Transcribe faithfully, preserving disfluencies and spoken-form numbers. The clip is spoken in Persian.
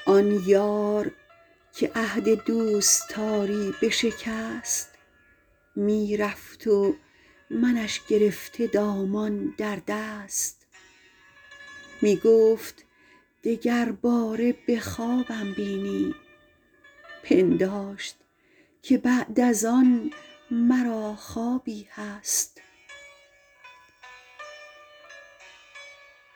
آن یار که عهد دوستاری بشکست می رفت و منش گرفته دامان در دست. می گفت دگرباره به خوابم بینی، پنداشت که بعد از آن مرا خوابی هست.